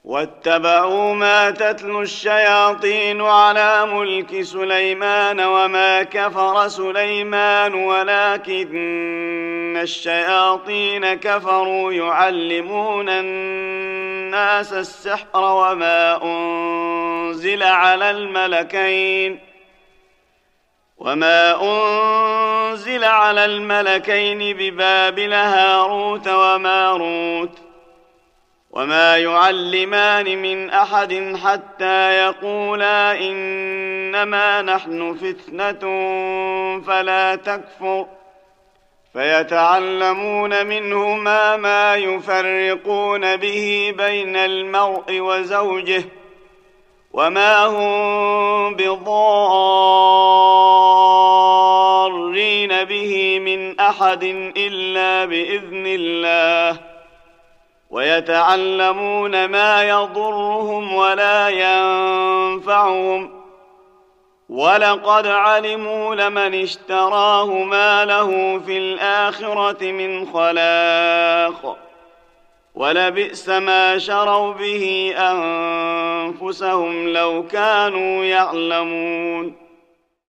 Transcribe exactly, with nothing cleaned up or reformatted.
واتبعوا ما تتلو الشياطين على ملك سليمان وما كفر سليمان ولكن الشياطين كفروا يعلمون الناس السحر وما أنزل على الملكين وما أنزل على الملكين ببابل هاروت وماروت وما يعلمان من أحد حتى يقولا إنما نحن فتنة فلا تكفر فيتعلمون منهما ما يفرقون به بين المرء وزوجه وما هم بضارين به من أحد إلا بإذن الله ويتعلمون ما يضرهم ولا ينفعهم ولقد علموا لمن اشتراه ما له في الآخرة من خلاق ولبئس ما شروا به أنفسهم لو كانوا يعلمون